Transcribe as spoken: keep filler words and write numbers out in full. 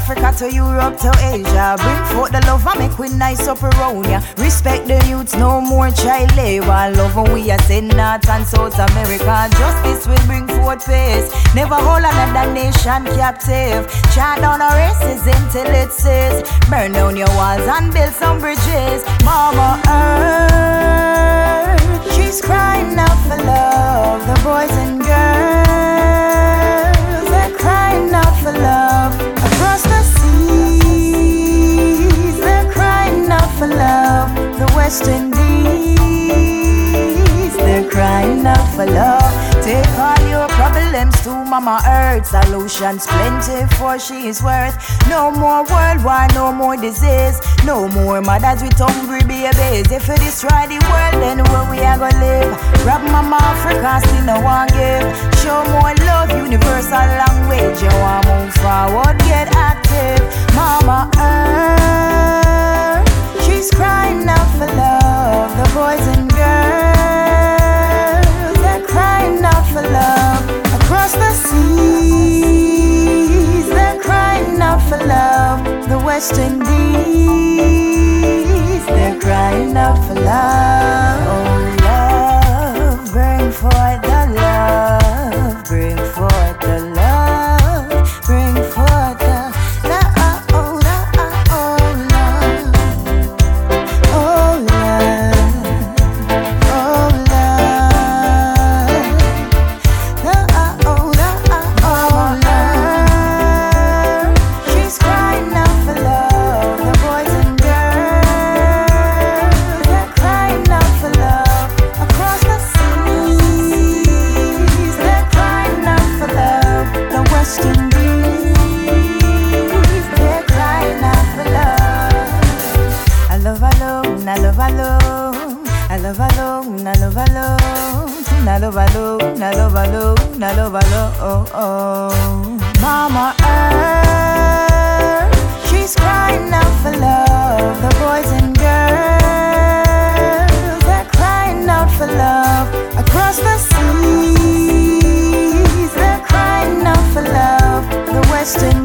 Africa to Europe to Asia. Bring forth the love and make we nice up around ya. Respect the youths, no more child labor. Love when we are send North and South America. Justice will bring forth peace. Never hold another nation captive. Chant down our racism till it says. Burn down your walls and build some bridges. Mama Earth, she's crying out for love. The boys and girls, they're crying out for love. Across the seas, they're crying out for love. The West Indies, they're crying out for love. Take all your problems to Mama Earth. Solutions plenty for she is worth. No more world war, no more disease. No more mothers with hungry babies. If you destroy the world, then where we are gonna live? Grab Mama Africa, still no one give. Show more love, universal language. You want move forward, get active. Mama Earth, she's crying out for love. The boys and girls, they're crying out for love. Across the seas, they're crying out for love. The West Indies, they're crying out for love. Oh love, bring forth the love. Bring forth the love. Bring forth the love. Oh love, oh love. Oh love, oh love. Love, oh love, oh love. She's crying out for love. The boys and girls, they're crying out for love. Across the seas, they're crying out for love. The West Indies, they're crying out for love. I love alone, I love alone, I love alone, I love alone, I love alone, I love alone, I love alone. Oh, oh. Mama Earth, she's crying out for love. The boys and girls, they're crying out for love. Across the seas, they're crying out for love. The West Indies,